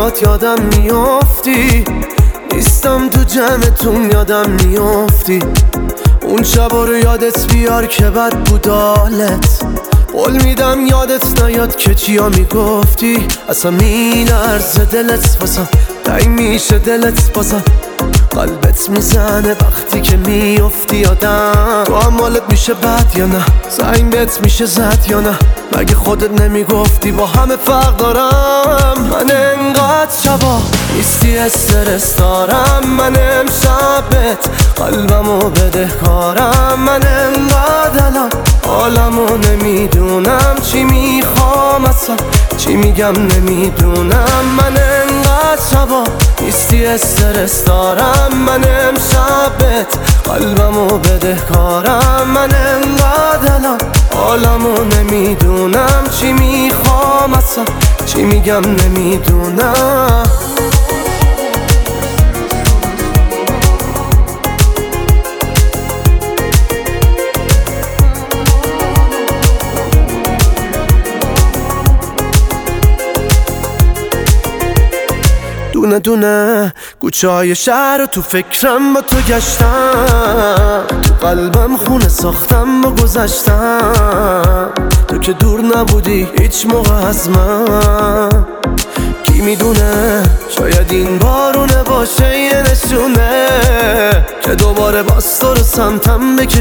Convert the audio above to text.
برات یادم میافتی، نیستم تو جمعتون یادم میافتی. اون شبا رو یادت بیار که بد بود حالت. قول میدم یادت نیاد که چیا میگفتی. اصلا میلرزه دلت واسم، تنگ میشه دلت بازم، قلبت میزنه وقتی که میافتی یادم. تو هم حالت میشه بد یا نه؟ زنگ بهت میشه زد یا نه؟ مگه خودت نمیگفتی با همه فرق دارم؟ من انقدر شبا نیستی استرس دارم، من امشبت قلبمو بدهکارم. من انقدر الان حالمو نمیدونم، چی میخوام اصلا چی میگم نمیدونم. من انقدر شبا نیستی استرس دارم، من امشبت قلبمو بدهکارم. من انقدر الان حالمو نمیدونم، چی میخوام اصلا چی میگم نمیدونم. دونه دونه کوچه های شهر رو تو فکرم با تو گشتم، تو قلبم خونه ساختم با گذشتم. تو که دور نبودی هیچ موقع از من، کی میدونه شاید این بارونه باشه یه نشونه که دوباره باز تو رو سمتم